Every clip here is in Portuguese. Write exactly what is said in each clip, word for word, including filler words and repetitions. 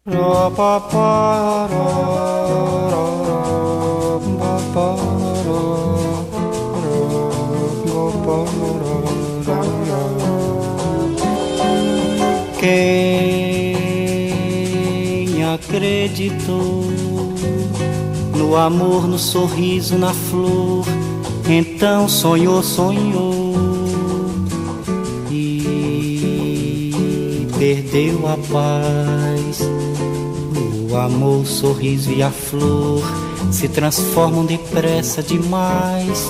Quem acreditou no amor, no sorriso, na flor, então sonhou, sonhou e perdeu a paz. O amor, o sorriso e a flor se transformam depressa demais.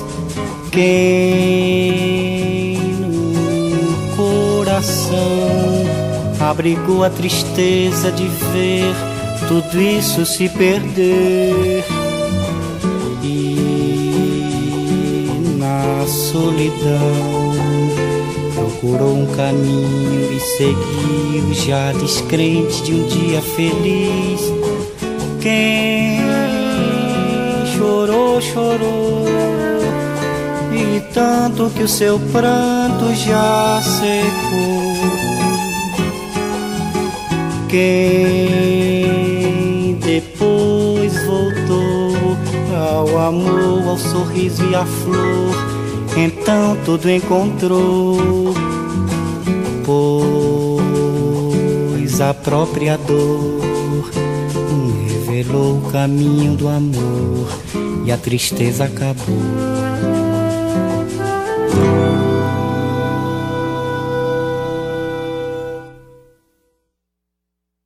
Quem no coração abrigou a tristeza de ver tudo isso se perder, e na solidão procurou um caminho e seguiu, já descrente de um dia feliz. Quem chorou, chorou, e tanto que o seu pranto já secou. Quem depois voltou ao amor, ao sorriso e à flor, então tudo encontrou, pois a própria dor revelou o caminho do amor e a tristeza acabou.